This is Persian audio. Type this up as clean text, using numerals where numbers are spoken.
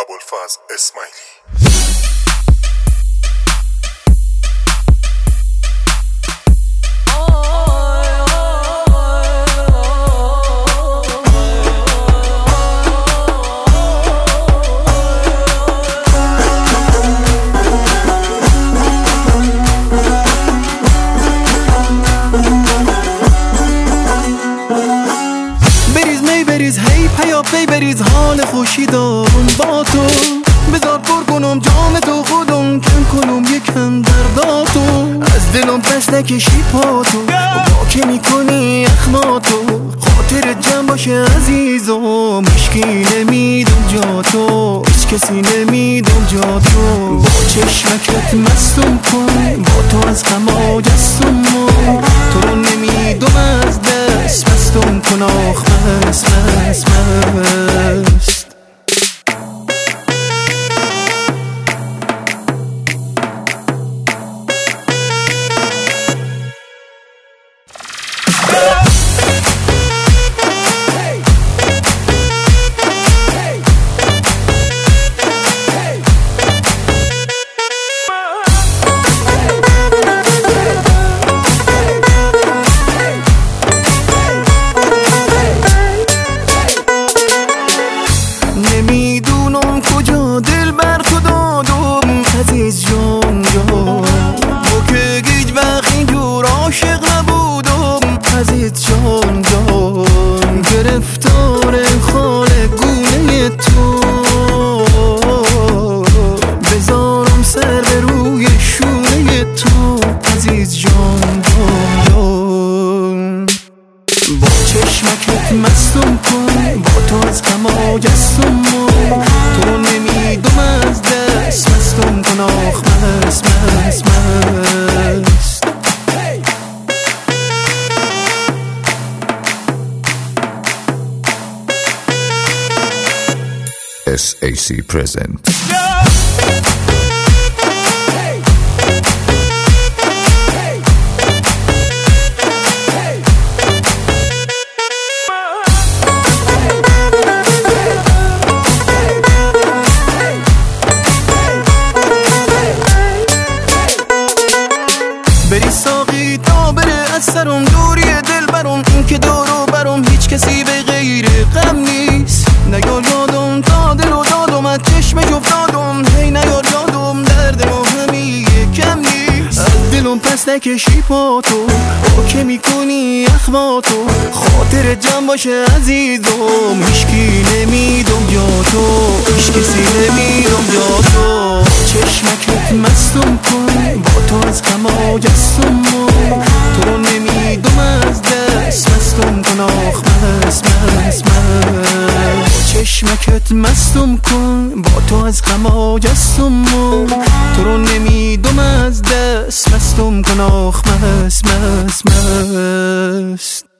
ابوالفضل اسماعیلی. بریز هی پیا پی بریز حال خوشی دارم با تو، بذار پر کنم جام تو خودم، کم کنم یکم درداتو، از دلم پس نکشی پاتو، با که میکنی اخماتو، خاطر جمع باشه عزیزم، هیچکی نمیدم جا تو، هیچ کسی نمیدم جا تو، با چشمکت مستم کن، با تو از غم جستم، تو رو نمیدم از دست مستم کن، آخ مست مست مست. نمیدونم کجا دل بر تو دادم عزیز جان جان، با که هیچ وقت اینجور عاشق نبودم عزیز جان جان، گرفتار خال گونه تو، بذارم سر به روی شونه تو عزیز جان جان، با چشمکت مستم کن، با تو از غم جستم، تو رو نمیدم از دست مستم کن، آخ مست مست مست. SAC present. بری ساقی تا بره از سرم دوری دل برم، این که دارو برم هیچ کسی به غیر غم نیست، نیار یادم تا دل و دادم از چشم جفت دادم، هی نیار یادم درد ما همی کم نیست، از دلم پس نکشی پاتو، با که میکنی اخماتو، خاطر جمع باشه عزیزم، هیچکی نمیدم جا تو، هیچ کسی نمیدم جا تو، چشمکت مستم کن، با تو از غم جستم، تو رو نمیدم از دست مستم کن، آخ مست مست مست. چشمکت مستم کن، با تو از غم جستم، تو رو نمیدم از دست مستم کن، آخ مست مست مست.